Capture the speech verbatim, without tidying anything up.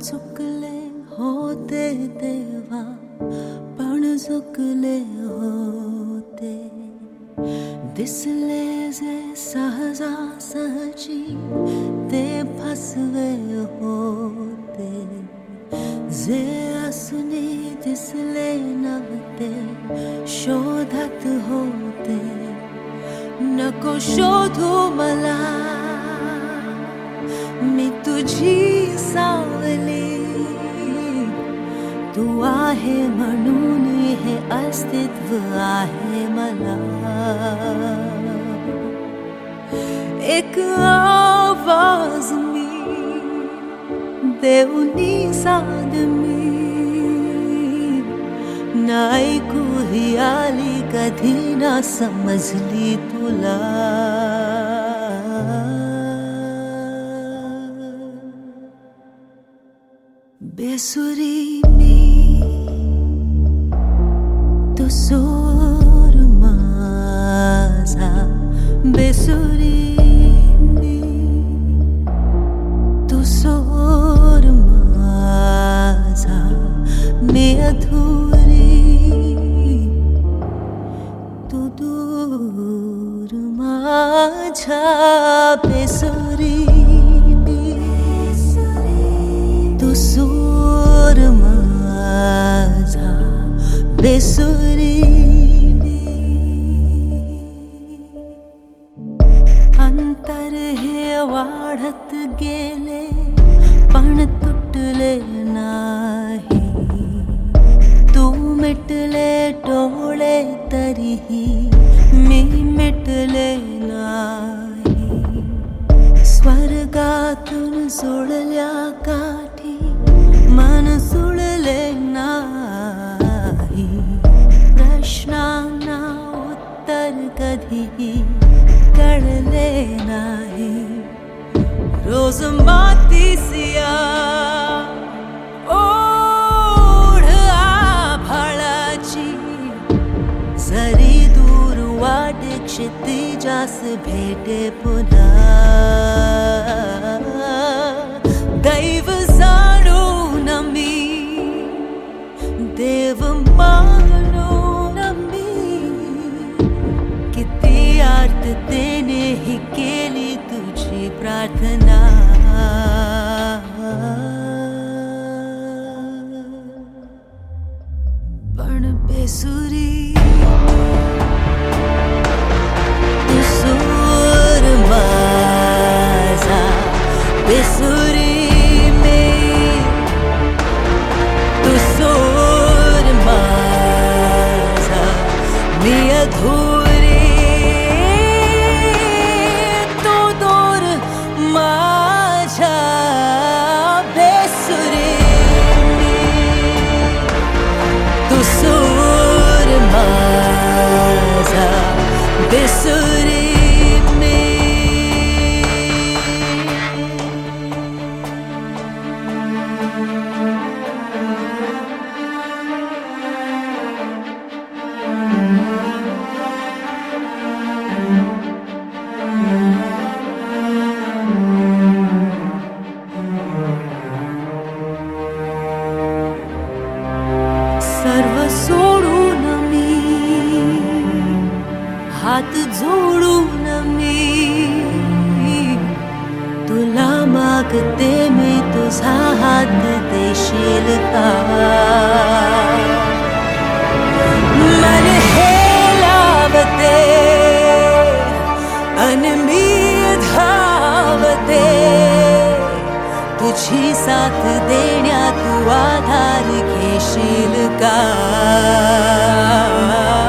चुकले होते देवा पण चुकले होते दिसले जे सहजा सहजी ते फसवे होते जे असुनी दिसले नव्हते शोधत होते नको शोधू मला मी तुझी सावली तू आहे म्हणून हे अस्तित्व आहे मला एक आवाज मी देऊनी साध मी ना ऐकू ही आली कधी ना समजली तुला बेसुरी मी तो सूर माझा बेसुरी मी तो सूर माझा मी अधुरी तू दूर माझ्या बेसुरी तू सूर माझा बेसुरी अंतर हे वाढत गेले पण तुटले नाही तू मिटले डोळे तरीही मी मिटले नाही स्वर्गातून सोडल्या काठी मन सुळले नाही प्रश्नांना उत्तर कधीही कळले नाही रोज मातीसिया ओढ आभाळाची जरी दूर वाटे क्षितिजास भेटे पुन्हा दैव जाणून मी देव मानून मी किती आर्ततेने ही केली तुझी प्रार्थना पण बेसुरी तू सूर माझा बेसुरी अधूरी तू दूर माझ्या बेसुरी तू सूर माझा बेसुरी सर्व सोडून मी हात जोडून मी तुला मागते मी तुझा हात देशील का मन हे लावते अन मी धावते तुझी साथ देण्यात तू आधार घेशील का